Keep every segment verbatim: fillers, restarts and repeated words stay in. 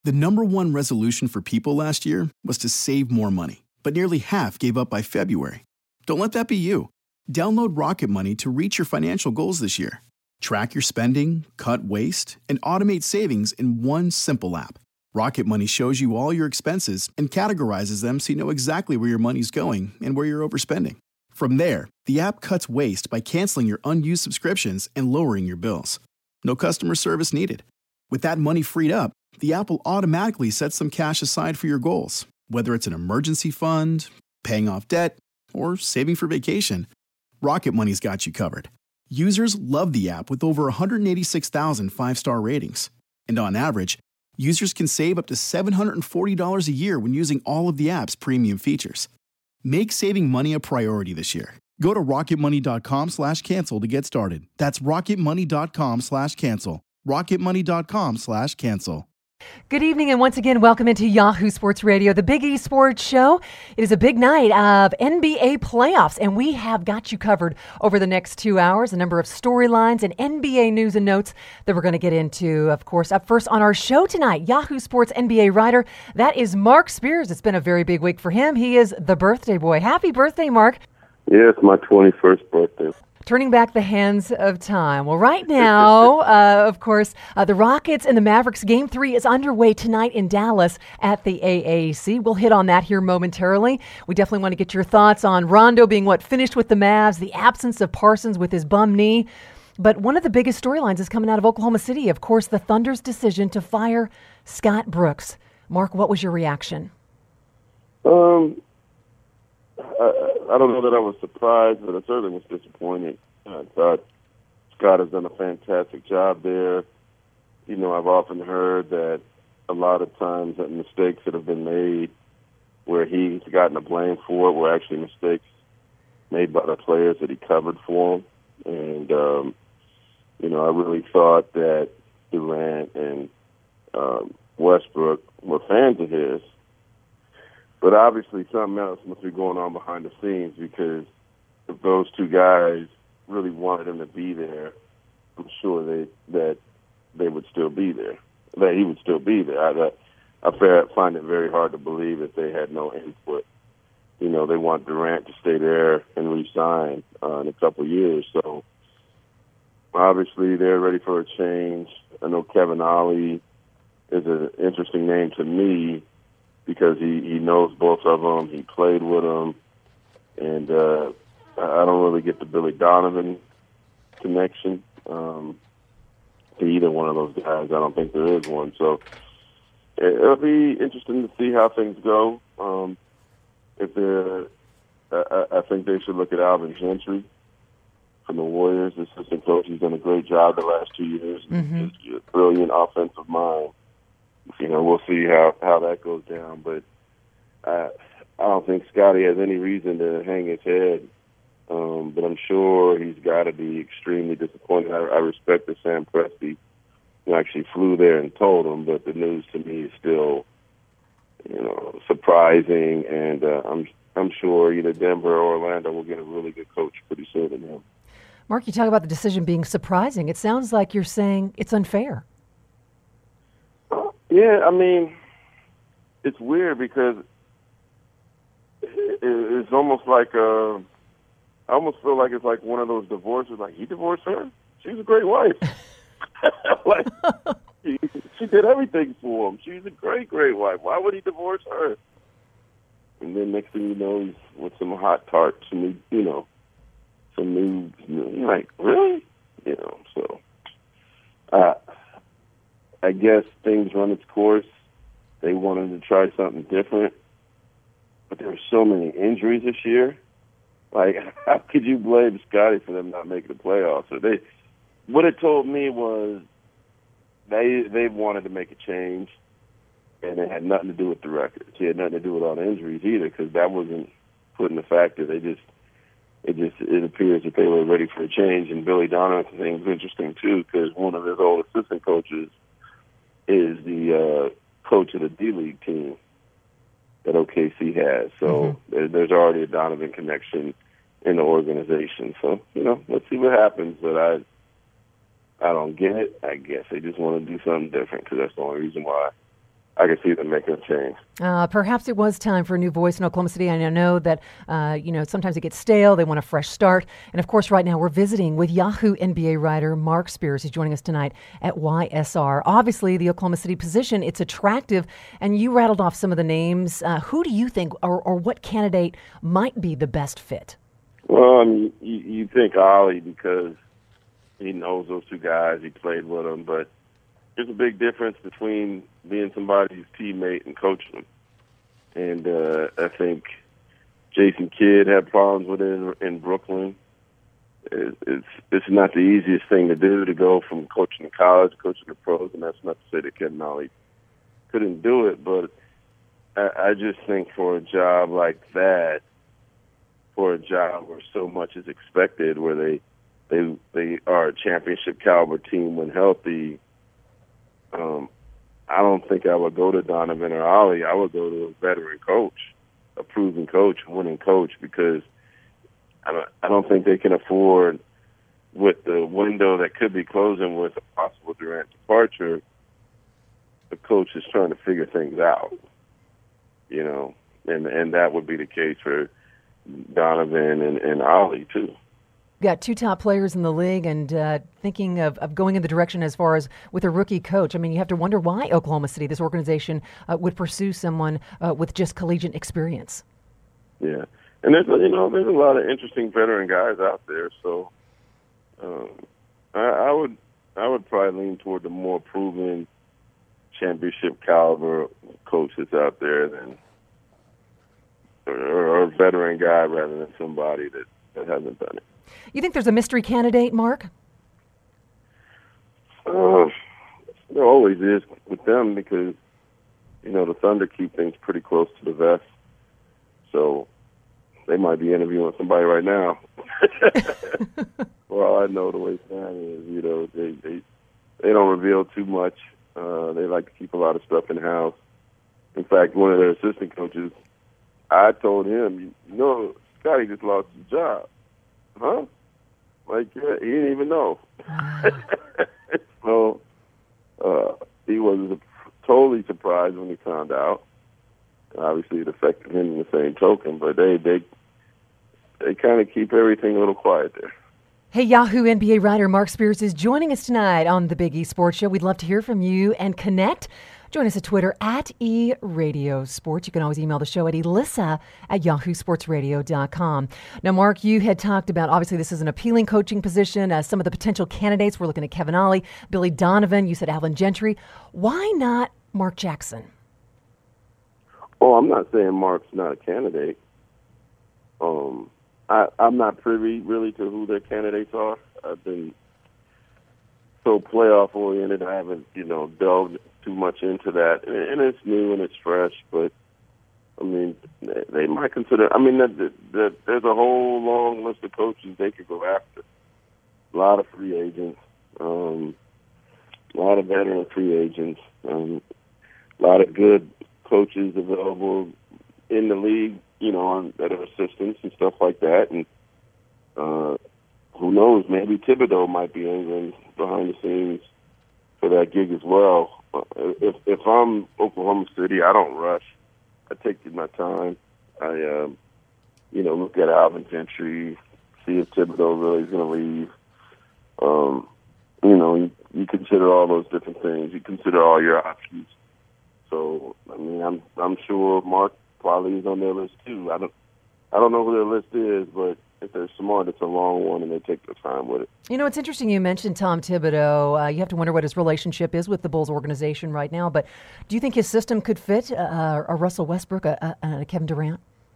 The number one resolution for people last year was to save more money, but nearly half gave up by February. Don't let that be you. Download Rocket Money to reach your financial goals this year. Track your spending, cut waste, and automate savings in one simple app. Rocket Money shows you all your expenses and categorizes them so you know exactly where your money's going and where you're overspending. From there, the app cuts waste by canceling your unused subscriptions and lowering your bills. No customer service needed. With that money freed up, the app will automatically set some cash aside for your goals, whether it's an emergency fund, paying off debt, or saving for vacation. Rocket Money's got you covered. Users love the app with over one hundred eighty-six thousand five-star ratings. And on average, users can save up to seven hundred forty dollars a year when using all of the app's premium features. Make saving money a priority this year. Go to rocketmoney.com slash cancel to get started. That's rocketmoney.com slash cancel. rocketmoney.com slash cancel. Good evening, and once again, welcome into Yahoo Sports Radio, the Big E Sports Show. It is a big night of N B A playoffs, and we have got you covered over the next two hours, a number of storylines and N B A news and notes that we're going to get into, of course. Up first on our show tonight, Yahoo Sports N B A writer, that is Mark Spears. It's been a very big week for him. He is the birthday boy. Happy birthday, Mark. Yeah, it's my twenty-first birthday. Turning back the hands of time. Well, right now, uh, of course, uh, the Rockets and the Mavericks Game three is underway tonight in Dallas at the A A C. We'll hit on that here momentarily. We definitely want to get your thoughts on Rondo being what finished with the Mavs, the absence of Parsons with his bum knee. But one of the biggest storylines is coming out of Oklahoma City. Of course, the Thunder's decision to fire Scott Brooks. Mark, what was your reaction? Um... I, I don't know that I was surprised, but I certainly was disappointed. I thought Scott has done a fantastic job there. You know, I've often heard that a lot of times that mistakes that have been made where he's gotten the blame for it were actually mistakes made by the players that he covered for him. And, um, you know, I really thought that Durant and um, Westbrook were fans of his. But obviously something else must be going on behind the scenes, because if those two guys really wanted him to be there, I'm sure they that they would still be there, that he would still be there. I, I find it very hard to believe that they had no input. You know, they want Durant to stay there and re-sign uh, in a couple of years. So obviously they're ready for a change. I know Kevin Ollie is an interesting name to me, because he, he knows both of them. He played with them. And uh, I don't really get the Billy Donovan connection um, to either one of those guys. I don't think there is one. So it'll be interesting to see how things go. Um, if they're, I, I think they should look at Alvin Gentry from the Warriors. The assistant coach, he's done a great job the last two years. Mm-hmm. He's a brilliant offensive mind. You know, we'll see how, how that goes down. But I, I don't think Scotty has any reason to hang his head. Um, but I'm sure he's got to be extremely disappointed. I, I respect that Sam Presti actually flew there and told him, but the news to me is still, you know, surprising. And uh, I'm I'm sure either Denver or Orlando will get a really good coach pretty soon in him. Mark, you talk about the decision being surprising. It sounds like you're saying it's unfair. Yeah, I mean, it's weird because it's almost like uh, I almost feel like it's like one of those divorces. Like, he divorced her? She's a great wife. Like, she, she did everything for him. She's a great, great wife. Why would he divorce her? And then next thing you know, he's with some hot tart, some new, you know, some new. You're like, really? You know, so. Uh, I guess things run its course. They wanted to try something different, but there were so many injuries this year. Like, how could you blame Scotty for them not making the playoffs? So they, what it told me was they they wanted to make a change, and it had nothing to do with the records. It had nothing to do with all the injuries either, because that wasn't put in the factor. They just it just it appears that they were ready for a change. And Billy Donovan's thing was interesting too, because one of his old assistant coaches is the uh, coach of the D-League team that O K C has. So mm-hmm. there, there's already a Donovan connection in the organization. So, you know, let's see what happens. But I I don't get it. I guess they just want to do something different, because that's the only reason why I can see them making a change. Uh, perhaps it was time for a new voice in Oklahoma City. And I know that, uh, you know, sometimes it gets stale. They want a fresh start. And, of course, right now we're visiting with Yahoo N B A writer Marc Spears, who's joining us tonight at Y S R. Obviously, the Oklahoma City position, it's attractive. And you rattled off some of the names. Uh, who do you think or, or what candidate might be the best fit? Well, I mean, you, you think Ollie because he knows those two guys. He played with them. But there's a big difference between being somebody's teammate and coaching them. And uh, I think Jason Kidd had problems with it in, in Brooklyn. It, it's it's not the easiest thing to do to go from coaching to college, coaching to pros, and that's not to say that Kevin Ollie couldn't do it. But I, I just think for a job like that, for a job where so much is expected, where they they they are a championship caliber team when healthy. Um, I don't think I would go to Donovan or Ollie. I would go to a veteran coach, a proven coach, a winning coach, because I don't, I don't think they can afford, with the window that could be closing with a possible Durant departure, the coach is trying to figure things out, you know, and and that would be the case for Donovan and, and Ollie, too. Got two top players in the league and uh, thinking of, of going in the direction as far as with a rookie coach. I mean, you have to wonder why Oklahoma City, this organization, uh, would pursue someone uh, with just collegiate experience. Yeah. And there's, you know, there's a lot of interesting veteran guys out there. So um, I, I would I would probably lean toward the more proven championship caliber coach that's out there than or, or a veteran guy rather than somebody that, that hasn't done it. You think there's a mystery candidate, Mark? Uh, there always is with them because, you know, the Thunder keep things pretty close to the vest. So they might be interviewing somebody right now. For all I know, the way Stan is, you know, they, they, they don't reveal too much. Uh, they like to keep a lot of stuff in-house. In fact, one of their assistant coaches, I told him, you know, Scotty just lost his job. Huh? Like, yeah, he didn't even know. So uh, he was totally surprised when he found out. Obviously, it affected him in the same token, but they they they kind of keep everything a little quiet there. Hey, Yahoo N B A writer Marc Spears is joining us tonight on the Big E Sports Show. We'd love to hear from you and connect. Join us at Twitter at E Radio Sports. You can always email the show at elissa at yahoo sports radio dot com. Now, Mark, you had talked about, obviously, this is an appealing coaching position. Uh, some of the potential candidates, we're looking at Kevin Ollie, Billy Donovan. You said Alvin Gentry. Why not Mark Jackson? Oh, I'm not saying Mark's not a candidate. Um, I, I'm not privy, really, to who their candidates are. I've been so playoff-oriented, I haven't, you know, delved too much into that, and, and it's new and it's fresh. But I mean, they, they might consider. I mean, the, the, the, there's a whole long list of coaches they could go after. A lot of free agents, um, a lot of veteran free agents, um, a lot of good coaches available in the league. You know, on, that are assistants and stuff like that. And uh, who knows? Maybe Thibodeau might be angling behind the scenes for that gig as well. If if I'm Oklahoma City, I don't rush. I take my time. I, um, you know, look at Alvin Gentry, see if Thibodeau really is going to leave. Um, you know, you, you consider all those different things. You consider all your options. So, I mean, I'm I'm sure Mark probably is on their list too. I don't I don't know who their list is, but if they're smart, it's a long one, and they take their time with it. You know, it's interesting you mentioned Tom Thibodeau. Uh, you have to wonder what his relationship is with the Bulls organization right now. But do you think his system could fit uh, a Russell Westbrook, a, a, a Kevin Durant?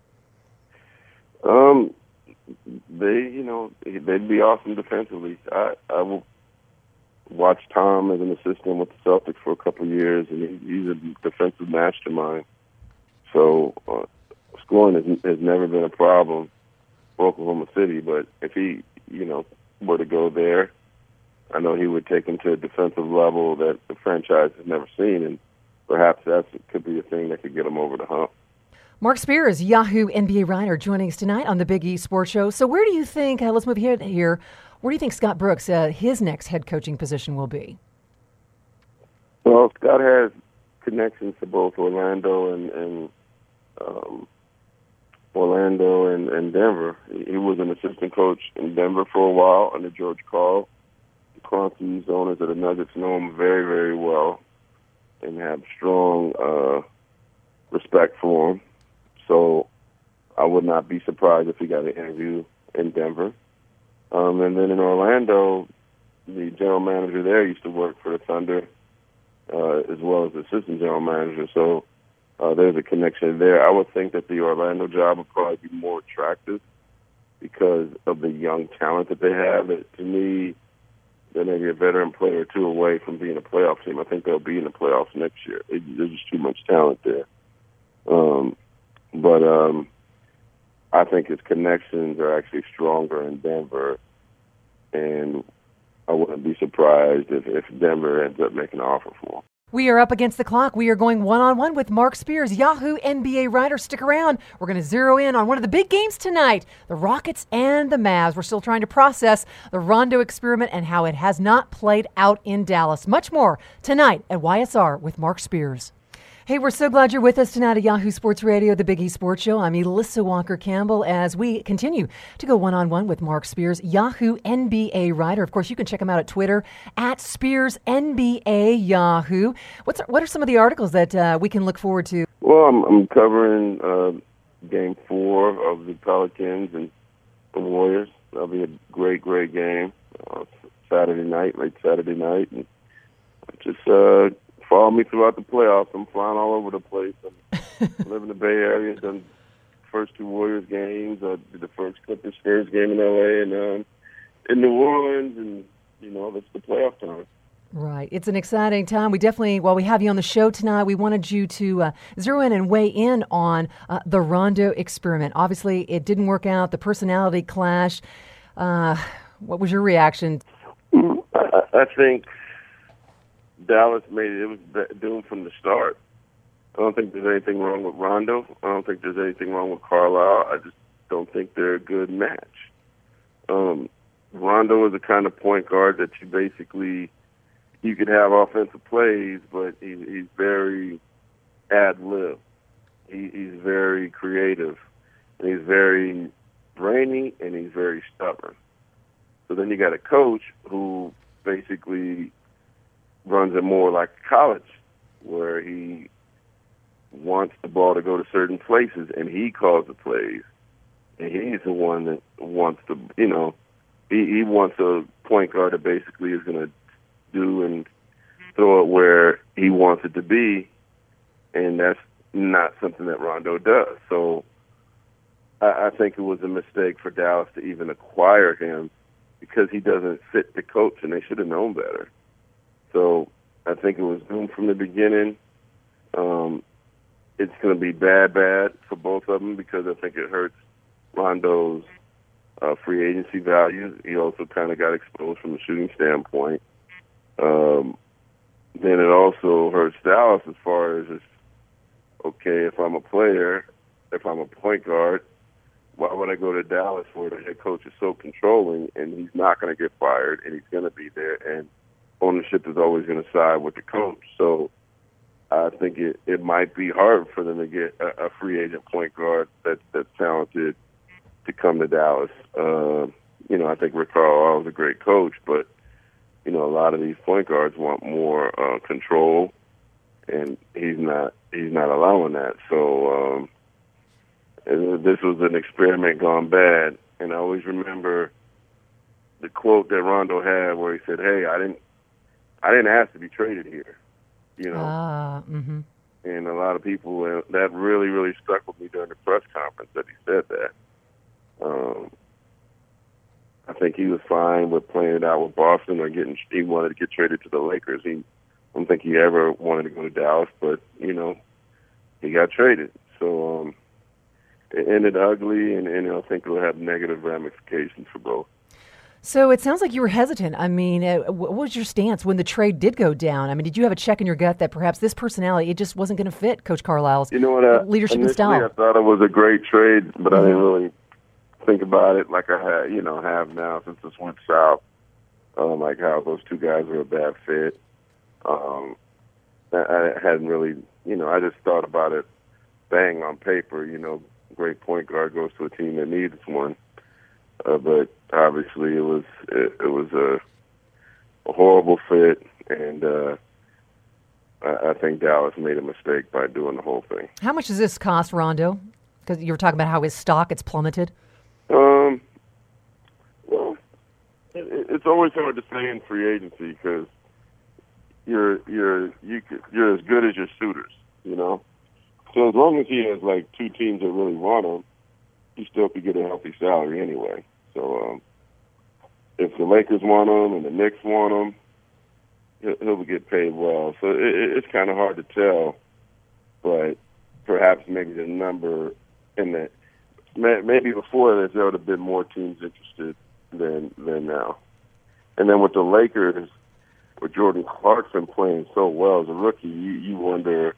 Um, they, you know, they'd be awesome defensively. I, I will watch Tom as an assistant with the Celtics for a couple of years, and he, he's a defensive mastermind. So uh, scoring has, has never been a problem for Oklahoma City, but if he, you know, were to go there, I know he would take him to a defensive level that the franchise has never seen, and perhaps that could be a thing that could get him over the hump. Marc Spears, Yahoo N B A writer, joining us tonight on the Big E Sports Show. So where do you think, uh, let's move ahead here, where do you think Scott Brooks, uh, his next head coaching position will be? Well, Scott has connections to both Orlando and, and um, Orlando and, and Denver. He was an assistant coach in Denver for a while under George Karl. The Kroenkes, owners of the Nuggets, know him very, very well and have strong uh, respect for him. So I would not be surprised if he got an interview in Denver. Um, and then in Orlando, the general manager there used to work for the Thunder uh, as well as the assistant general manager. So uh, there's a connection there. I would think that the Orlando job would probably be more attractive because of the young talent that they have. It, to me, they're maybe a veteran player or two away from being a playoff team. I think they'll be in the playoffs next year. It, there's just too much talent there. Um, but um, I think his connections are actually stronger in Denver, and I wouldn't be surprised if, if Denver ends up making an offer for him. We are up against the clock. We are going one-on-one with Marc Spears, Yahoo N B A writer. Stick around. We're going to zero in on one of the big games tonight, the Rockets and the Mavs. We're still trying to process the Rondo experiment and how it has not played out in Dallas. Much more tonight at Y S R with Marc Spears. Hey, we're so glad you're with us tonight at Yahoo Sports Radio, the Big E Sports Show. I'm Elissa Walker-Campbell as we continue to go one-on-one with Marc Spears, Yahoo N B A writer. Of course, you can check him out at Twitter, at Spears N B A Yahoo. What's, what are some of the articles that uh, we can look forward to? Well, I'm, I'm covering uh, Game four of the Pelicans and the Warriors. That'll be a great, great game. Uh, Saturday night, late Saturday night. And just... Uh, Follow me throughout the playoffs. I'm flying all over the place. I live in the Bay Area. Done the first two Warriors games. I did the first Clippers Spurs game in L A and um, in New Orleans, and you know that's the playoff time. Right. It's an exciting time. We definitely, while we have you on the show tonight, we wanted you to uh, zero in and weigh in on uh, the Rondo experiment. Obviously, it didn't work out. The personality clash. Uh, what was your reaction? I, I think Dallas made it, it was doomed from the start. I don't think there's anything wrong with Rondo. I don't think there's anything wrong with Carlisle. I just don't think they're a good match. Um, Rondo is the kind of point guard that you basically, you could have offensive plays, but he, he's very ad-lib. He, he's very creative, and he's very brainy, and he's very stubborn. So then you got a coach who basically runs it more like college, where he wants the ball to go to certain places, and he calls the plays. And he's the one that wants to, you know, he, he wants a point guard that basically is going to do and throw it where he wants it to be, and that's not something that Rondo does. So I, I think it was a mistake for Dallas to even acquire him because he doesn't fit the coach, and they should have known better. So I think it was doomed from the beginning. Um, it's going to be bad, bad for both of them because I think it hurts Rondo's uh, free agency value. He also kind of got exposed from a shooting standpoint. Um, then it also hurts Dallas as far as, just, okay, if I'm a player, if I'm a point guard, why would I go to Dallas where the head coach is so controlling and he's not going to get fired and he's going to be there, and ownership is always going to side with the coach. So I think it, it might be hard for them to get a, a free agent point guard that, that's talented to come to Dallas. Uh, you know, I think Rick Carlisle is a great coach, but, you know, a lot of these point guards want more uh, control, and he's not he's not allowing that. So um, this was an experiment gone bad. And I always remember the quote that Rondo had where he said, hey, I didn't I didn't ask to be traded here, you know. Ah, mm-hmm. And a lot of people, uh, that really, really stuck with me during the press conference that he said that. Um, I think he was fine with playing it out with Boston or getting, he wanted to get traded to the Lakers. He, I don't think he ever wanted to go to Dallas, but, you know, he got traded. So um, it ended ugly, and, and I think it will have negative ramifications for both. So it sounds like you were hesitant. I mean, uh, what was your stance when the trade did go down? I mean, did you have a check in your gut that perhaps this personality, it just wasn't going to fit Coach Carlisle's you know what, I, leadership and style? I thought it was a great trade, but mm-hmm. I didn't really think about it like I had, you know, have now since this went south. Um, like how those two guys were a bad fit. Um, I, I hadn't really, you know, I just thought about it bang on paper, you know, great point guard goes to a team that needs one. Uh, but obviously it was it, it was a, a horrible fit, and uh, I, I think Dallas made a mistake by doing the whole thing. How much does this cost Rondo? Because you were talking about how his stock it's plummeted. Um, well, it, it's always hard to say in free agency because you're you're you could, you're as good as your suitors, you know. So as long as he has like two teams that really want him, he still could get a healthy salary anyway. So um, if the Lakers want him and the Knicks want him, he'll, he'll get paid well. So it, it's kind of hard to tell, but perhaps maybe the number in the maybe before this there would have been more teams interested than than now. And then with the Lakers, with Jordan Clarkson playing so well as a rookie, you, you wonder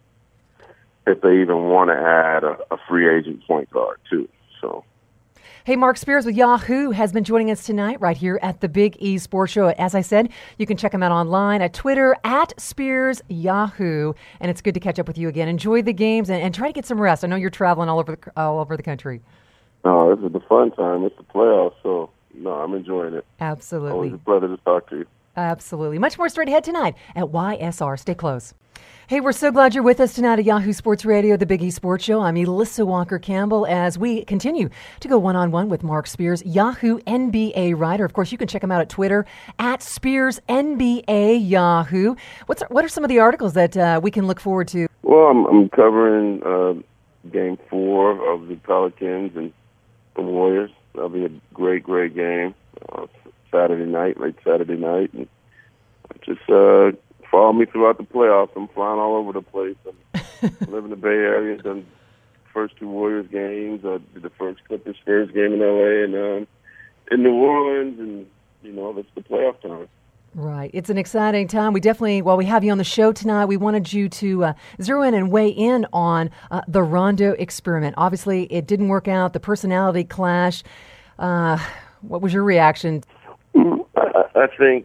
if they even want to add a, a free agent point guard too. So, hey, Mark Spears with Yahoo has been joining us tonight right here at the Big E Sports Show. As I said, you can check him out online at Twitter at Spears Yahoo, and it's good to catch up with you again. Enjoy the games and, and try to get some rest. I know you're traveling all over the all over the country. No, this is the fun time. It's the playoffs, so no, I'm enjoying it. Absolutely, always a pleasure to talk to you. Absolutely, much more straight ahead tonight at Y S R. Stay close. Hey, we're so glad you're with us tonight at Yahoo Sports Radio, the Big E Sports Show. I'm Elissa Walker-Campbell as we continue to go one-on-one with Mark Spears, Yahoo N B A writer. Of course, you can check him out at Twitter, at Spears N B A Yahoo. What's, what are some of the articles that uh, we can look forward to? Well, I'm, I'm covering uh, Game four of the Pelicans and the Warriors. That'll be a great, great game. Uh, Saturday night, late Saturday night. And just... Uh, Follow me throughout the playoffs. I'm flying all over the place. I live in the Bay Area. Done the first two Warriors games. I did the first Clippers Spurs game in L A and um, in New Orleans, and you know that's the playoff time. Right. It's an exciting time. We definitely, while we have you on the show tonight, we wanted you to uh, zero in and weigh in on uh, the Rondo experiment. Obviously, it didn't work out. The personality clash. Uh, what was your reaction? I, I think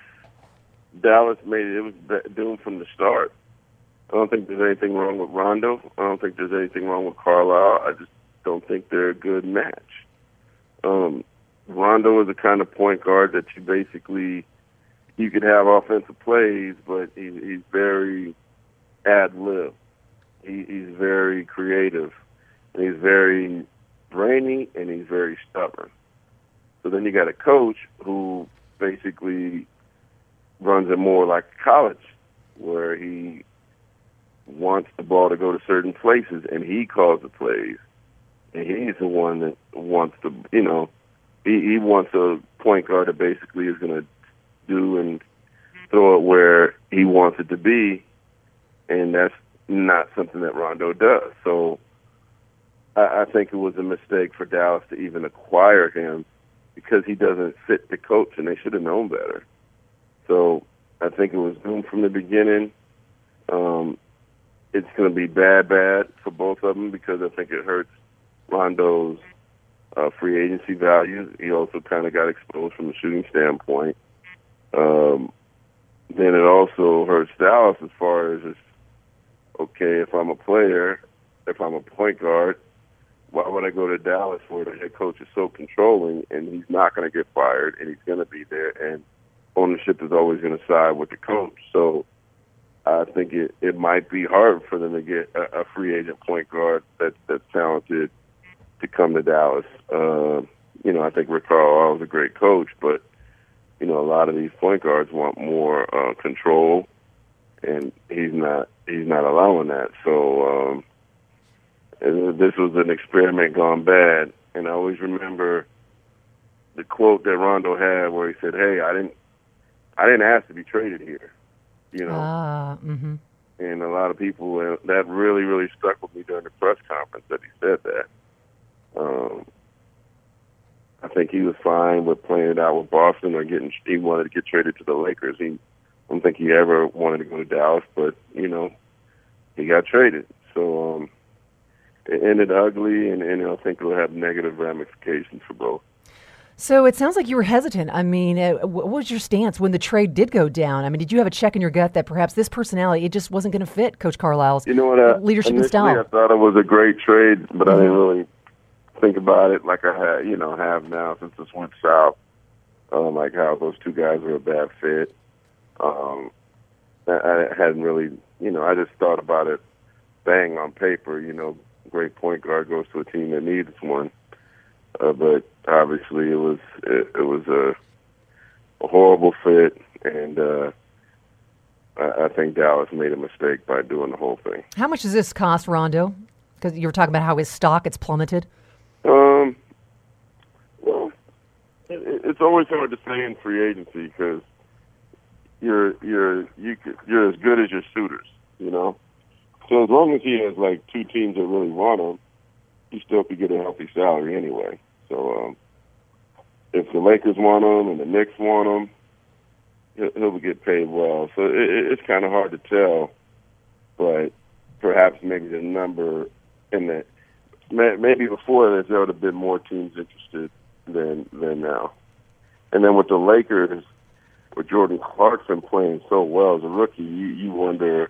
Dallas made it. It was doomed from the start. I don't think there's anything wrong with Rondo. I don't think there's anything wrong with Carlisle. I just don't think they're a good match. Um, Rondo is the kind of point guard that you basically, you could have offensive plays, but he, he's very ad-lib. He, he's very creative. And he's very brainy, and he's very stubborn. So then you got a coach who basically runs it more like college, where he wants the ball to go to certain places, and he calls the plays. And he's the one that wants to, you know, he, he wants a point guard that basically is going to do and throw it where he wants it to be, and that's not something that Rondo does. So I, I think it was a mistake for Dallas to even acquire him because he doesn't fit the coach, and they should have known better. So I think it was doomed from the beginning. Um, it's going to be bad, bad for both of them because I think it hurts Rondo's uh, free agency value. He also kind of got exposed from a shooting standpoint. Um, then it also hurts Dallas as far as, it's, okay, if I'm a player, if I'm a point guard, why would I go to Dallas where the head coach is so controlling and he's not going to get fired and he's going to be there, and ownership is always going to side with the coach. So I think it, it might be hard for them to get a, a free agent point guard that, that's talented to come to Dallas. Uh, you know, I think Rick Carlisle is a great coach, but, you know, a lot of these point guards want more uh, control, and he's not he's not allowing that. So um, this was an experiment gone bad. And I always remember the quote that Rondo had where he said, hey, I didn't I didn't ask to be traded here, you know. Ah, mm-hmm. And a lot of people, uh, that really, really stuck with me during the press conference that he said that. Um, I think he was fine with playing it out with Boston or getting, he wanted to get traded to the Lakers. He, I don't think he ever wanted to go to Dallas, but, you know, he got traded. So um, it ended ugly, and, and I think it will have negative ramifications for both. So it sounds like you were hesitant. I mean, uh, what was your stance when the trade did go down? I mean, did you have a check in your gut that perhaps this personality, it just wasn't going to fit Coach Carlisle's you know what, uh, leadership and style? I thought it was a great trade, but mm-hmm. I didn't really think about it like I had, you know, have now since this went south. Um, like how those two guys were a bad fit. Um, I, I hadn't really, you know, I just thought about it bang on paper, you know, great point guard goes to a team that needs one. Uh, but obviously it was it, it was a, a horrible fit, and uh, I, I think Dallas made a mistake by doing the whole thing. How much does this cost Rondo? Because you were talking about how his stock, it's plummeted. Um, well, it, it's always hard to say in free agency because you're you're you you're as good as your suitors, you know. So as long as he has like two teams that really want him, he still could get a healthy salary anyway. So um, if the Lakers want him and the Knicks want him, he'll, he'll get paid well. So it, it's kind of hard to tell, but perhaps maybe the number in the maybe before this there would have been more teams interested than than now. And then with the Lakers, with Jordan Clarkson playing so well as a rookie, you, you wonder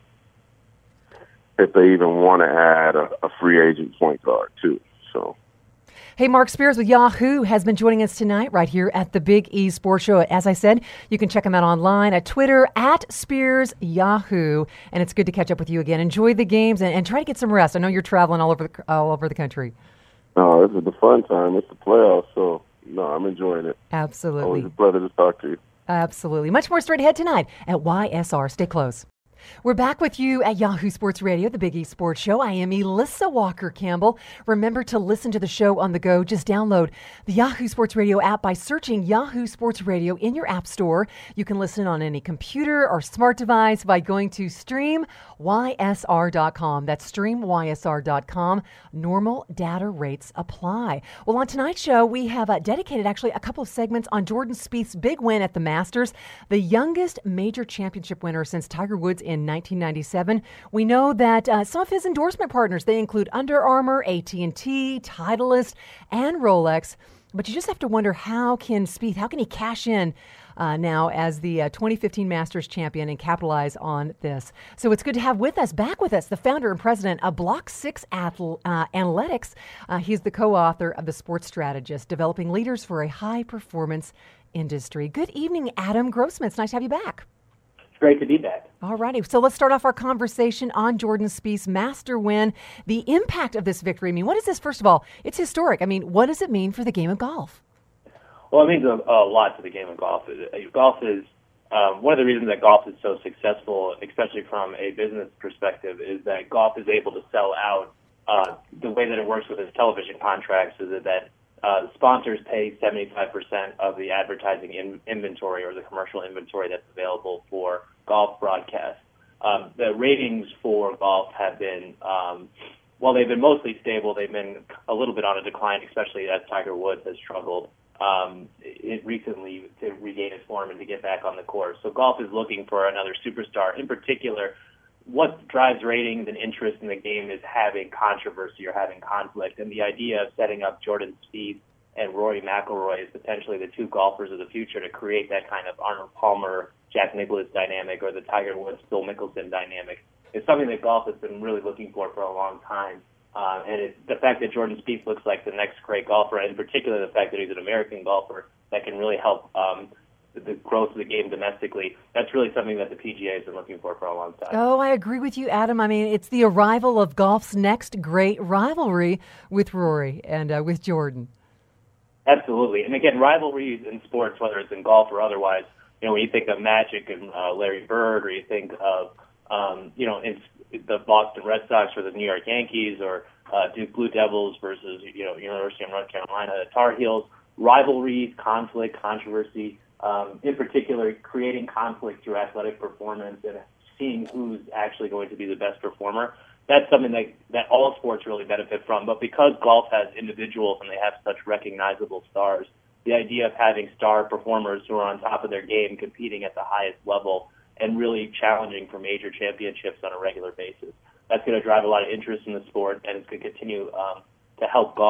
if they even want to add a, a free agent point guard too. So. Hey, Mark Spears with Yahoo has been joining us tonight right here at the Big E Sports Show. As I said, you can check him out online at Twitter, at Spears Yahoo. And it's good to catch up with you again. Enjoy the games and, and try to get some rest. I know you're traveling all over the, all over the country. Oh, this is the fun time. It's the playoffs, so no, I'm enjoying it. Absolutely. Always a pleasure to talk to you. Absolutely. Much more straight ahead tonight at Y S R. Stay close. We're back with you at Yahoo Sports Radio, the Big E Sports Show. I am Elissa Walker-Campbell. Remember to listen to the show on the go. Just download the Yahoo Sports Radio app by searching Yahoo Sports Radio in your app store. You can listen on any computer or smart device by going to stream Y S R dot com. That's stream Y S R dot com. Normal data rates apply. Well, on tonight's show, we have uh, dedicated actually a couple of segments on Jordan Spieth's big win at the Masters, the youngest major championship winner since Tiger Woods in nineteen ninety-seven. We know that uh, some of his endorsement partners, they include Under Armour, A T and T, Titleist, and Rolex. But you just have to wonder, how can Spieth, how can he cash in uh, now as the uh, twenty fifteen Masters champion and capitalize on this? So it's good to have with us, back with us, the founder and president of Block six Athl- uh, Analytics. Uh, he's the co-author of The Sports Strategist, Developing Leaders for a High-Performance Industry. Good evening, Adam Grossman. It's nice to have you back. Great to be back. All righty. So let's start off our conversation on Jordan Spieth's master win. The impact of this victory. I mean, what is this? First of all, it's historic. I mean, what does it mean for the game of golf? Well, it means a, a lot to the game of golf. Golf is um, one of the reasons that golf is so successful, especially from a business perspective, is that golf is able to sell out. Uh, the way that it works with its television contracts is that Uh, sponsors pay seventy-five percent of the advertising in, inventory or the commercial inventory that's available for golf broadcast. Um, the ratings for golf have been, um, while they've been mostly stable, they've been a little bit on a decline, especially as Tiger Woods has struggled um, it recently to regain his form and to get back on the course. So golf is looking for another superstar. In particular, what drives ratings and interest in the game is having controversy or having conflict. And the idea of setting up Jordan Spieth and Rory McIlroy as potentially the two golfers of the future to create that kind of Arnold Palmer, Jack Nicklaus dynamic or the Tiger Woods, Phil Mickelson dynamic is something that golf has been really looking for for a long time. Uh, and it, the fact that Jordan Spieth looks like the next great golfer, and in particular the fact that he's an American golfer that can really help um, the growth of the game domestically, that's really something that the P G A has been looking for for a long time. Oh, I agree with you, Adam. I mean, it's the arrival of golf's next great rivalry with Rory and uh, with Jordan. Absolutely. And again, rivalries in sports, whether it's in golf or otherwise, you know, when you think of Magic and uh, Larry Bird, or you think of, um, you know, in the Boston Red Sox or the New York Yankees, or uh, Duke Blue Devils versus, you know, University of North Carolina, the Tar Heels, rivalries, conflict, controversy, Um, in particular, creating conflict through athletic performance and seeing who's actually going to be the best performer. That's something that, that all sports really benefit from. But because golf has individuals and they have such recognizable stars, the idea of having star performers who are on top of their game competing at the highest level and really challenging for major championships on a regular basis, that's going to drive a lot of interest in the sport, and it's going to continue um, to help golf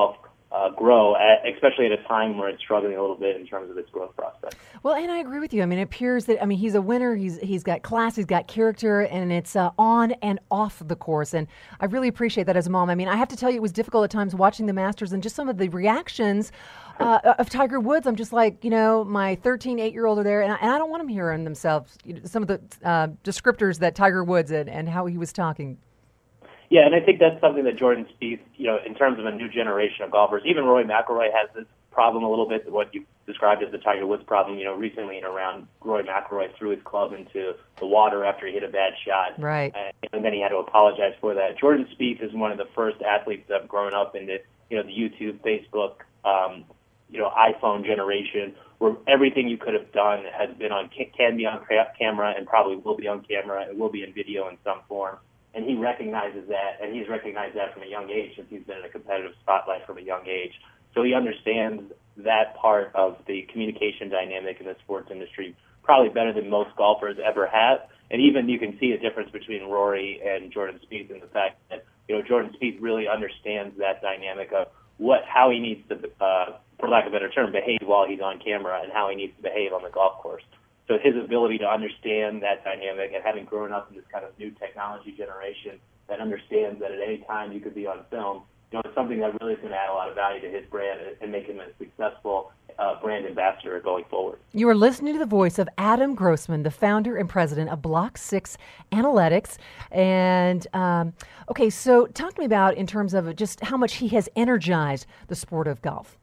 uh, grow, at, especially at a time where it's struggling a little bit in terms of its growth prospects. Well, and I agree with you. I mean, it appears that, I mean, he's a winner. He's He's got class, he's got character, and it's uh, on and off the course. And I really appreciate that as a mom. I mean, I have to tell you, it was difficult at times watching the Masters and just some of the reactions uh, of Tiger Woods. I'm just like, you know, my thirteen, eight-year-old are there, and I, and I don't want them hearing themselves, you know, some of the uh, descriptors that Tiger Woods and, and how he was talking. Yeah, and I think that's something that Jordan Spieth, you know, in terms of a new generation of golfers, even Rory McIlroy has this problem a little bit, what you described as the Tiger Woods problem. You know, recently in a round, Rory McIlroy threw his club into the water after he hit a bad shot. Right. And, and then he had to apologize for that. Jordan Spieth is one of the first athletes that have grown up in the, you know, the YouTube, Facebook, um, you know, iPhone generation, where everything you could have done has been on, can be on camera and probably will be on camera. It will be in video in some form. And he recognizes that, and he's recognized that from a young age since he's been in a competitive spotlight from a young age. So he understands that part of the communication dynamic in the sports industry probably better than most golfers ever have. And even you can see a difference between Rory and Jordan Spieth in the fact that, you know, Jordan Spieth really understands that dynamic of what, how he needs to, uh, for lack of a better term, behave while he's on camera and how he needs to behave on the golf course. So his ability to understand that dynamic and having grown up in this kind of new technology generation that understands that at any time you could be on film, you know, it's something that really is going to add a lot of value to his brand and make him a successful uh, brand ambassador going forward. You are listening to the voice of Adam Grossman, the founder and president of Block six Analytics. And, um, okay, so talk to me about in terms of just how much he has energized the sport of golf.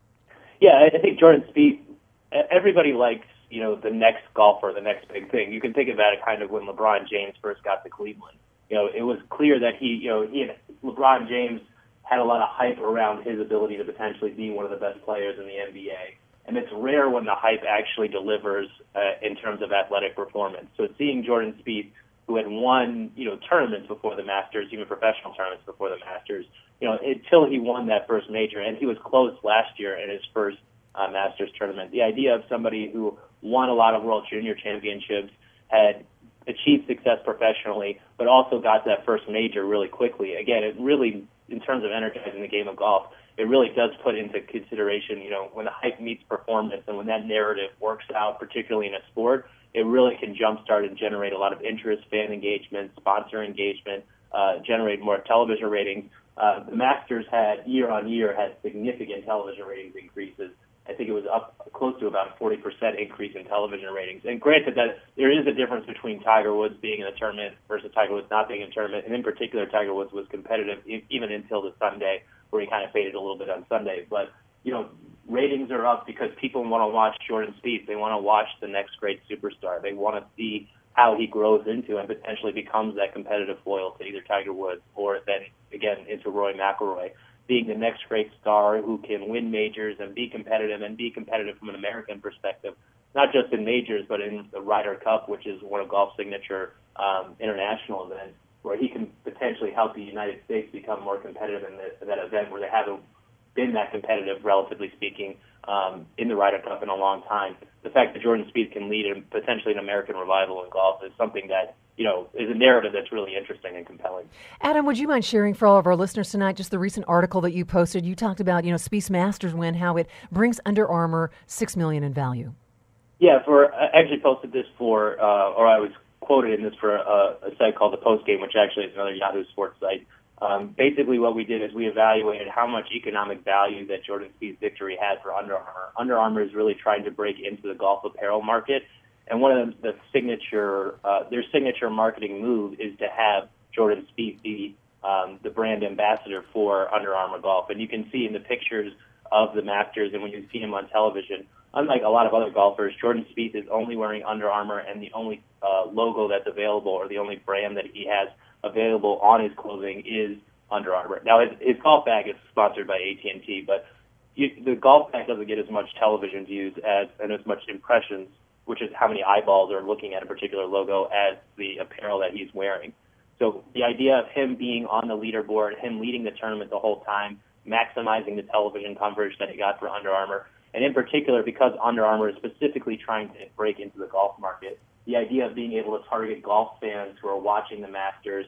Yeah, I think Jordan Spieth, everybody likes, you know, the next golfer, the next big thing. You can think about it kind of when LeBron James first got to Cleveland. You know, it was clear that he, you know, he had, LeBron James had a lot of hype around his ability to potentially be one of the best players in the N B A. And it's rare when the hype actually delivers uh, in terms of athletic performance. So seeing Jordan Spieth, who had won, you know, tournaments before the Masters, even professional tournaments before the Masters, you know, until he won that first major, and he was close last year in his first uh, Masters tournament. The idea of somebody who won a lot of World Junior Championships, had achieved success professionally, but also got that first major really quickly. Again, it really, in terms of energizing the game of golf, it really does put into consideration, you know, when the hype meets performance and when that narrative works out, particularly in a sport, it really can jumpstart and generate a lot of interest, fan engagement, sponsor engagement, uh, generate more television ratings. Uh, the Masters had, year on year, had significant television ratings increases. I think it was up close to about a forty percent increase in television ratings. And granted that there is a difference between Tiger Woods being in a tournament versus Tiger Woods not being in a tournament. And in particular, Tiger Woods was competitive even until the Sunday, where he kind of faded a little bit on Sunday. But, you know, ratings are up because people want to watch Jordan Spieth. They want to watch the next great superstar. They want to see how he grows into and potentially becomes that competitive foil to either Tiger Woods or then, again, into Rory McIlroy, being the next great star who can win majors and be competitive and be competitive from an American perspective, not just in majors, but in the Ryder Cup, which is one of golf's signature um, international events, where he can potentially help the United States become more competitive in, the, in that event where they haven't been that competitive, relatively speaking, um, in the Ryder Cup in a long time. The fact that Jordan Spieth can lead in potentially an American revival in golf is something that, you know, is a narrative that's really interesting and compelling. Adam, would you mind sharing for all of our listeners tonight just the recent article that you posted? You talked about, you know, Spieth's Masters win, how it brings Under Armour six million dollars in value. Yeah, for I actually posted this for, uh, or I was quoted in this for a, a site called The Post Game, which actually is another Yahoo Sports site. Um, basically, what we did is we evaluated how much economic value that Jordan Spieth's victory had for Under Armour. Under Armour is really trying to break into the golf apparel market. And one of the, the signature, uh, their signature marketing move is to have Jordan Spieth be um, the brand ambassador for Under Armour Golf. And you can see in the pictures of the Masters and when you see him on television, unlike a lot of other golfers, Jordan Spieth is only wearing Under Armour, and the only uh, logo that's available or the only brand that he has available on his clothing is Under Armour. Now, his, his golf bag is sponsored by A T and T, but you, the golf bag doesn't get as much television views as and as much impressions, which is how many eyeballs are looking at a particular logo, as the apparel that he's wearing. So the idea of him being on the leaderboard, him leading the tournament the whole time, maximizing the television coverage that he got for Under Armour, and in particular because Under Armour is specifically trying to break into the golf market, the idea of being able to target golf fans who are watching the Masters,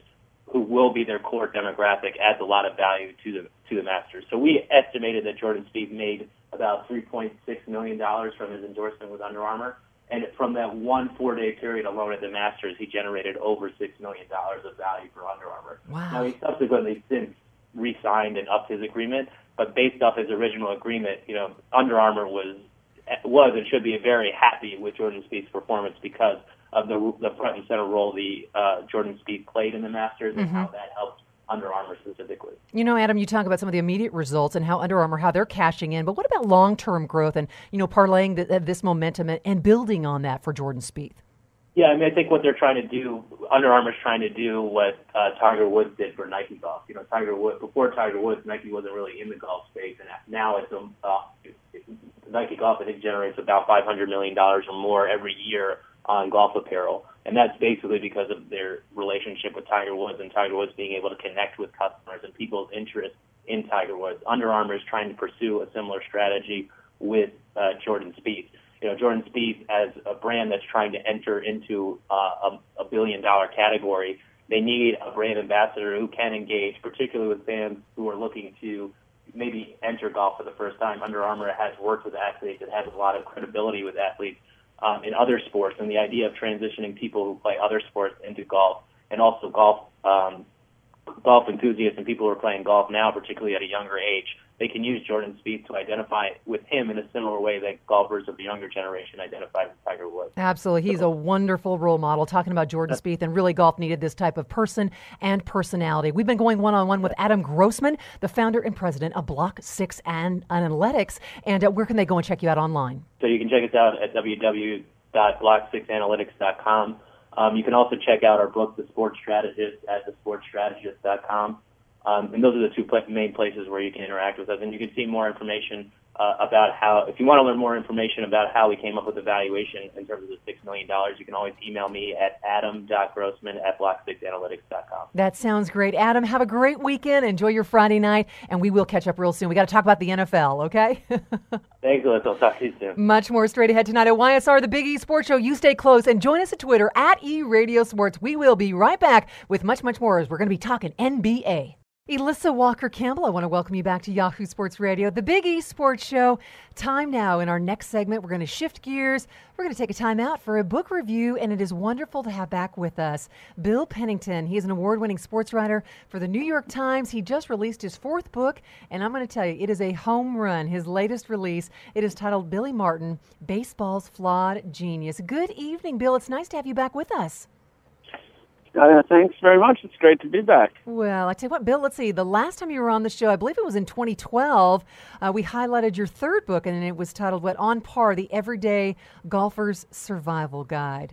who will be their core demographic, adds a lot of value to the to the Masters. So we estimated that Jordan Spieth made about three point six million dollars from his endorsement with Under Armour. And from that one four-day period alone at the Masters, he generated over six million dollars of value for Under Armour. Wow. Now, he subsequently since re-signed and upped his agreement, but based off his original agreement, you know, Under Armour was was and should be very happy with Jordan Spieth's performance because of the the front and center role the uh, Jordan Spieth played in the Masters and mm-hmm. how that helped Under Armour specifically. You know, Adam, you talk about some of the immediate results and how Under Armour, how they're cashing in, but what about long-term growth and, you know, parlaying the, this momentum and, and building on that for Jordan Spieth? Yeah, I mean, I think what they're trying to do, Under Armour's trying to do what uh, Tiger Woods did for Nike Golf. You know, Tiger Woods, before Tiger Woods, Nike wasn't really in the golf space, and now it's um, uh, Nike Golf, I think, generates about five hundred million dollars or more every year on golf apparel. And that's basically because of their relationship with Tiger Woods and Tiger Woods being able to connect with customers and people's interest in Tiger Woods. Under Armour is trying to pursue a similar strategy with uh, Jordan Spieth. You know, Jordan Spieth, as a brand that's trying to enter into uh, a, a billion-dollar category, they need a brand ambassador who can engage, particularly with fans who are looking to maybe enter golf for the first time. Under Armour has worked with athletes. It has a lot of credibility with athletes um, in other sports, and the idea of transitioning people who play other sports into golf, and also golf um, golf enthusiasts and people who are playing golf now, particularly at a younger age, they can use Jordan Spieth to identify with him in a similar way that golfers of the younger generation identify with Tiger Woods. Absolutely. He's a wonderful role model. Talking about Jordan Spieth, and really golf needed this type of person and personality. We've been going one-on-one with Adam Grossman, the founder and president of Block six Analytics. And uh, where can they go and check you out online? So you can check us out at w w w dot block six analytics dot com. Um, you can also check out our book, The Sports Strategist, at the sports strategist dot com. Um, and those are the two pl- main places where you can interact with us. And you can see more information uh, about how, if you want to learn more information about how we came up with the valuation in terms of the six million dollars, you can always email me at adam dot grossman at block six analytics dot com. That sounds great. Adam, have a great weekend. Enjoy your Friday night, and we will catch up real soon. We got to talk about the N F L, okay? Thanks, Alyssa. I'll talk to you soon. Much more straight ahead tonight at Y S R, the Big E Sports Show. You stay close and join us at Twitter at E Radio Sports. We will be right back with much, much more as we're going to be talking N B A. Elissa Walker-Campbell, I want to welcome you back to Yahoo Sports Radio, the Big E Sports Show. Time now in our next segment. We're going to shift gears. We're going to take a time out for a book review, and it is wonderful to have back with us Bill Pennington. He is an award-winning sports writer for the New York Times. He just released his fourth book, and I'm going to tell you, it is a home run. His latest release, it is titled Billy Martin, Baseball's Flawed Genius. Good evening, Bill. It's nice to have you back with us. Uh, thanks very much. It's great to be back. Well, I tell you what, Bill, let's see. The last time you were on the show, I believe it was in twenty twelve, uh, we highlighted your third book, and it was titled, what, On Par, The Everyday Golfer's Survival Guide.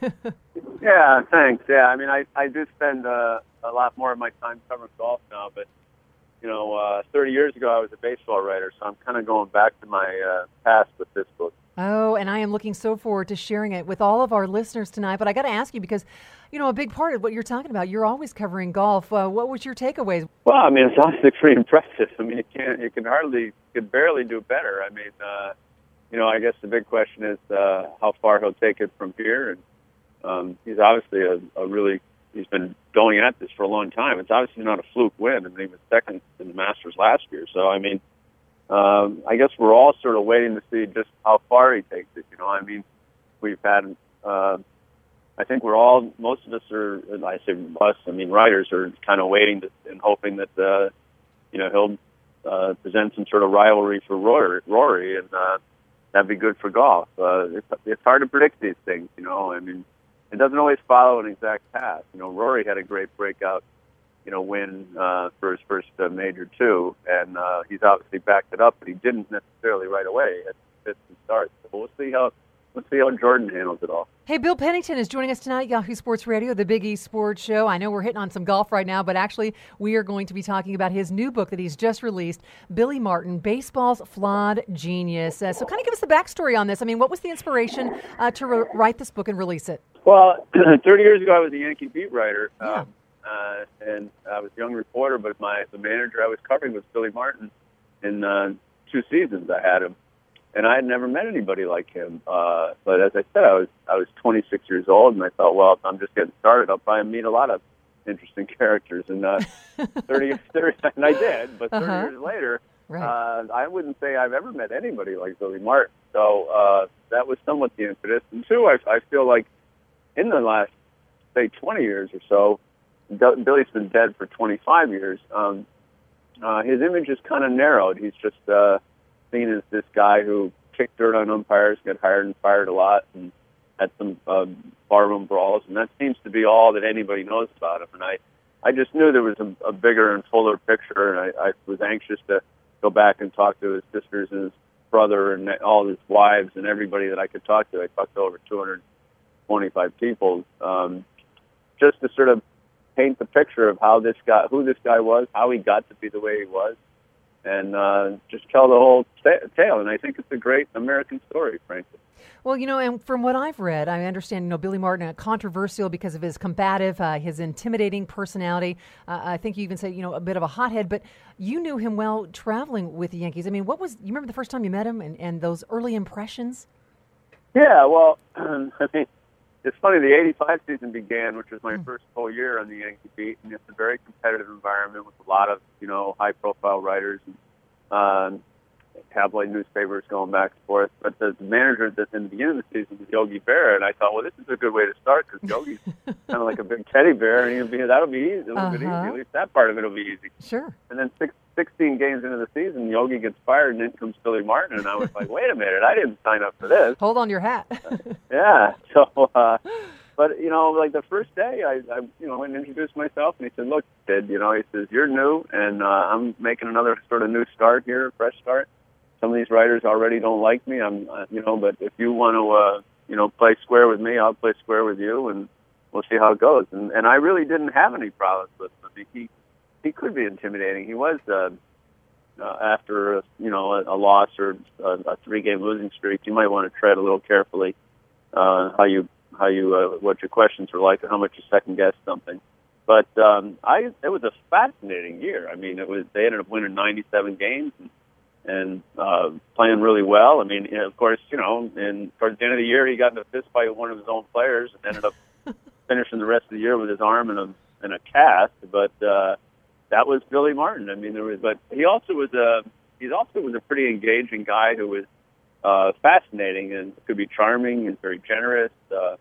Yeah, thanks. Yeah, I mean, I, I do spend uh, a lot more of my time covering golf now, but, you know, uh, thirty years ago I was a baseball writer, so I'm kind of going back to my uh, past with this book. Oh, and I am looking so forward to sharing it with all of our listeners tonight. But I got to ask you, because, you know, a big part of what you're talking about, you're always covering golf. Uh, what was your takeaways? Well, I mean, it's honestly pretty impressive. I mean, you can't, you can hardly, you can barely do better. I mean, uh, you know, I guess the big question is uh, how far he'll take it from here. And um, he's obviously a, a really, he's been going at this for a long time. It's obviously not a fluke win, and he was second in the Masters last year. So, I mean, Um, I guess we're all sort of waiting to see just how far he takes it. You know, I mean, we've had, uh, I think we're all, most of us are, I say us, I mean, writers are kind of waiting to, and hoping that, uh, you know, he'll uh, present some sort of rivalry for Rory, Rory and uh, that'd be good for golf. Uh, it's, it's hard to predict these things, you know. I mean, it doesn't always follow an exact path. You know, Rory had a great breakout you know, win uh, for his first uh, major too, and uh, he's obviously backed it up, but he didn't necessarily right away at fifth and starts. So we'll see how we'll see how Jordan handles it all. Hey, Bill Pennington is joining us tonight, Yahoo Sports Radio, the Big E Sports Show. I know we're hitting on some golf right now, but actually we are going to be talking about his new book that he's just released, Billy Martin, Baseball's Flawed Genius. Uh, so kind of give us the backstory on this. I mean, what was the inspiration uh, to re- write this book and release it? Well, thirty years ago I was a Yankee beat writer. Yeah. Um, Uh, and I was a young reporter, but my the manager I was covering was Billy Martin. In uh, two seasons, I had him, and I had never met anybody like him. Uh, but as I said, I was I was twenty-six years old, and I thought, well, if I'm just getting started, I'll probably meet a lot of interesting characters. And uh, thirty, thirty, and I did, but thirty Uh-huh. years later, Right. uh, I wouldn't say I've ever met anybody like Billy Martin. So uh, that was somewhat the impetus. And two, I, I feel like in the last, say, twenty years or so, D- Billy's been dead for twenty-five years. Um, uh, his image is kind of narrowed. He's just uh, seen as this guy who kicked dirt on umpires, got hired and fired a lot, and had some uh, barroom brawls, and that seems to be all that anybody knows about him. And I, I just knew there was a, a bigger and fuller picture, and I, I was anxious to go back and talk to his sisters and his brother and all his wives and everybody that I could talk to. I talked to over two hundred twenty-five people, um, just to sort of paint the picture of how this guy, who this guy was, how he got to be the way he was, and uh, just tell the whole ta- tale. And I think it's a great American story, frankly. Well, you know, and from what I've read, I understand, you know, Billy Martin, uh, controversial because of his combative, uh, his intimidating personality. Uh, I think you even say, you know, a bit of a hothead, but you knew him well traveling with the Yankees. I mean, what was, you remember the first time you met him and, and those early impressions? Yeah, well, I mean, it's funny, the eighty-five season began, which was my Mm. first full year on the Yankee beat, and it's a very competitive environment with a lot of, you know, high-profile writers and um, tabloid newspapers going back and forth. But the manager that in the beginning of the season was Yogi Berra, and I thought, well, this is a good way to start because Yogi's kind of like a big teddy bear, and he'll be, that'll be easy. It'll Uh-huh. be easy. At least that part of it will be easy. Sure. And then six, sixteen games into the season, Yogi gets fired, and in comes Billy Martin, and I was like, wait a minute, I didn't sign up for this. Hold on to your hat. Yeah. So, uh, but you know, like the first day, I, I, you know, went and introduced myself, and he said, "Look, kid, you know," he says, "you're new, and uh, I'm making another sort of new start here, a fresh start. Some of these writers already don't like me. I'm, uh, you know, but if you want to, uh, you know, play square with me, I'll play square with you, and we'll see how it goes." And and I really didn't have any problems with him. I mean, he he could be intimidating. He was. Uh, Uh, after a, you know a, a loss or a, a three-game losing streak, you might want to tread a little carefully uh, how you how you uh, what your questions were like and how much you second guess something. But um, I it was a fascinating year. I mean, it was they ended up winning ninety-seven games and, and uh, playing really well. I mean, you know, of course, you know, and towards the end of the year, he got in a fist fight with one of his own players and ended up finishing the rest of the year with his arm in a in a cast. But uh, that was Billy Martin. I mean, there was, but he also was a he also was a pretty engaging guy who was uh, fascinating and could be charming and very generous. Uh,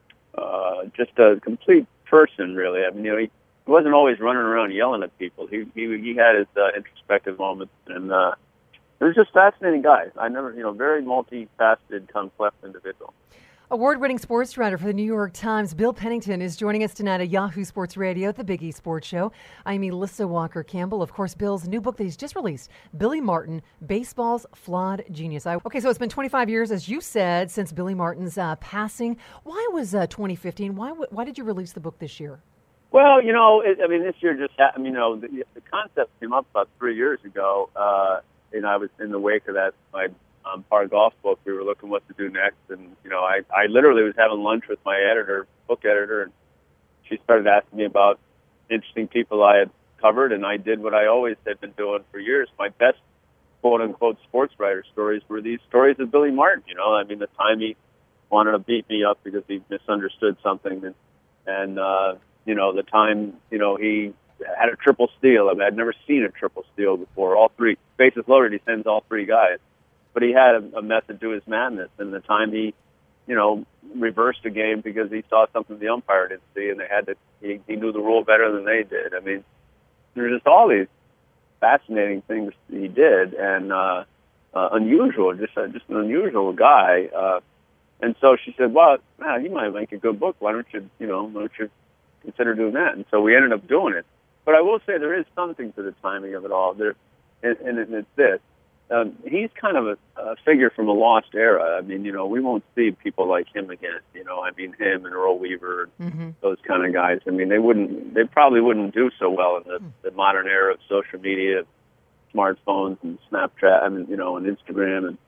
uh, just a complete person, really. I mean, you know, he, he wasn't always running around yelling at people. He he, he had his uh, introspective moments, and uh, he was just a fascinating guy. I never, you know, very multifaceted, complex individual. Award-winning sports writer for the New York Times, Bill Pennington, is joining us tonight at Yahoo Sports Radio at the Big E Sports Show. I'm Elissa Walker-Campbell. Of course, Bill's new book that he's just released, Billy Martin, Baseball's Flawed Genius. I, okay, so it's been twenty-five years, as you said, since Billy Martin's uh, passing. Why was uh, twenty fifteen? Why why did you release the book this year? Well, you know, it, I mean, this year just happened. You know, the, the concept came up about three years ago, uh, and I was in the wake of that. My Um, Par Golf book, we were looking what to do next, and you know, I, I literally was having lunch with my editor, book editor, and she started asking me about interesting people I had covered, and I did what I always had been doing for years. My best quote unquote sports writer stories were these stories of Billy Martin. You know, I mean, the time he wanted to beat me up because he misunderstood something, and and uh, you know, the time you know he had a triple steal. I mean, I'd never seen a triple steal before. All three bases loaded, he sends all three guys. But he had a, a method to his madness, and the time he, you know, reversed a game because he saw something the umpire didn't see, and they had to. He, he knew the rule better than they did. I mean, there's just all these fascinating things he did, and uh, uh, unusual, just uh, just an unusual guy. Uh, and so she said, "Well, man, you might make a good book. Why don't you, you know, why don't you consider doing that?" And so we ended up doing it. But I will say there is something to the timing of it all. There, and, and it's this. Um, he's kind of a, a figure from a lost era. I mean, you know, we won't see people like him again. You know, I mean, him and Earl Weaver and Mm-hmm. those kind of guys. I mean, they wouldn't, they probably wouldn't do so well in the, the modern era of social media, smartphones and Snapchat, I mean, you know, and Instagram. And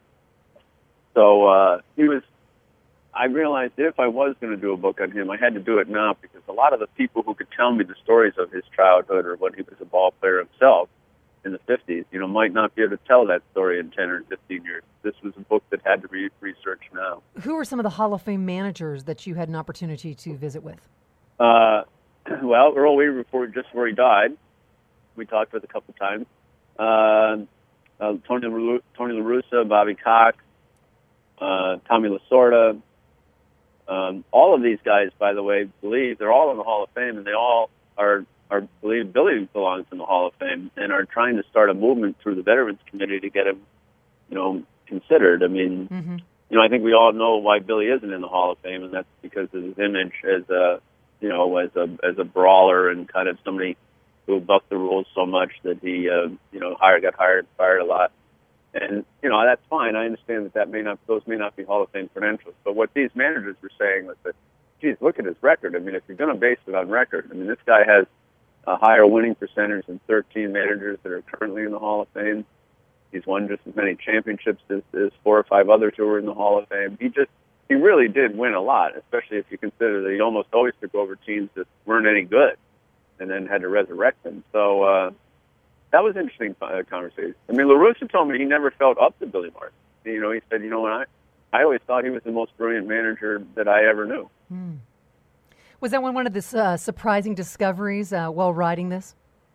so uh, he was, I realized that if I was going to do a book on him, I had to do it now because a lot of the people who could tell me the stories of his childhood or when he was a ball player himself in the fifties, you know, might not be able to tell that story in ten or fifteen years. This was a book that had to be researched now. Who are some of the Hall of Fame managers that you had an opportunity to visit with? Uh, well, Earl Weaver, before, just before he died, we talked with a couple times. Uh, uh, Tony, La, Tony La Russa, Bobby Cox, uh, Tommy Lasorda. Um, all of these guys, by the way, believe they're all in the Hall of Fame, and they all are, are believe Billy belongs in the Hall of Fame, and are trying to start a movement through the Veterans Committee to get him, you know, considered. I mean, mm-hmm. you know, I think we all know why Billy isn't in the Hall of Fame, and that's because of his image as a, you know, as a as a brawler and kind of somebody who bucked the rules so much that he, uh, you know, hired, got hired, fired a lot. And, you know, that's fine. I understand that, that may not, those may not be Hall of Fame credentials. But what these managers were saying was that, geez, look at his record. I mean, if you're going to base it on record, I mean, this guy has a higher winning percentage than thirteen managers that are currently in the Hall of Fame. He's won just as many championships as, as four or five others who were in the Hall of Fame. He just, he really did win a lot, especially if you consider that he almost always took over teams that weren't any good and then had to resurrect them. So, uh, that was an interesting uh, conversation. I mean, La Russa told me he never felt up to Billy Martin. You know, he said, you know, when I, I always thought he was the most brilliant manager that I ever knew. Hmm. Was that one one of the uh, surprising discoveries uh, while writing this?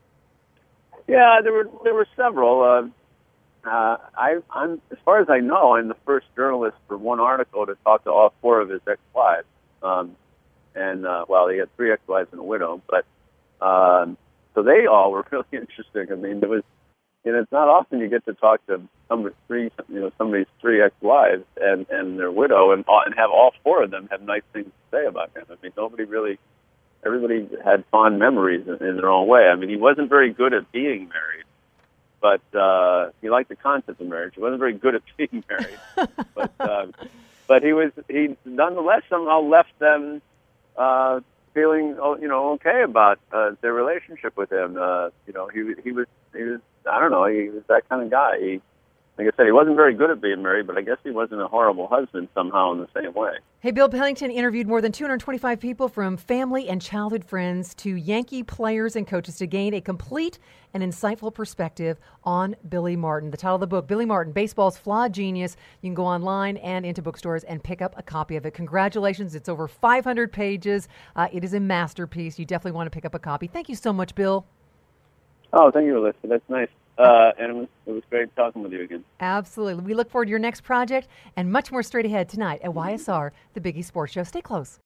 Yeah, there were there were several. Uh, uh, I, I'm, as far as I know, I'm the first journalist for one article to talk to all four of his ex-wives. Um, and uh, well, he had three ex-wives and a widow, but. Um, So they all were really interesting. I mean, it was, you know, it's not often you get to talk to some three, you know, somebody's three ex-wives and, and their widow, and and have all four of them have nice things to say about him. I mean, nobody really, everybody had fond memories in, in their own way. I mean, he wasn't very good at being married, but uh, he liked the concept of marriage. He wasn't very good at being married, but uh, but he was he nonetheless somehow left them. Uh, feeling, you know, okay about uh, their relationship with him. Uh, you know, he he was he was I don't know, he was that kind of guy. He, like I said, he wasn't very good at being married, but I guess he wasn't a horrible husband somehow in the same way. Hey, Bill Pennington interviewed more than two hundred twenty-five people, from family and childhood friends to Yankee players and coaches, to gain a complete and insightful perspective on Billy Martin. The title of the book, Billy Martin, Baseball's Flawed Genius. You can go online and into bookstores and pick up a copy of it. Congratulations. It's over five hundred pages. Uh, it is a masterpiece. You definitely want to pick up a copy. Thank you so much, Bill. Oh, thank you, Alyssa. That's nice. Uh, and it was, it was great talking with you again. Absolutely. We look forward to your next project and much more straight ahead tonight at Y S R, the Biggie Sports Show. Stay close.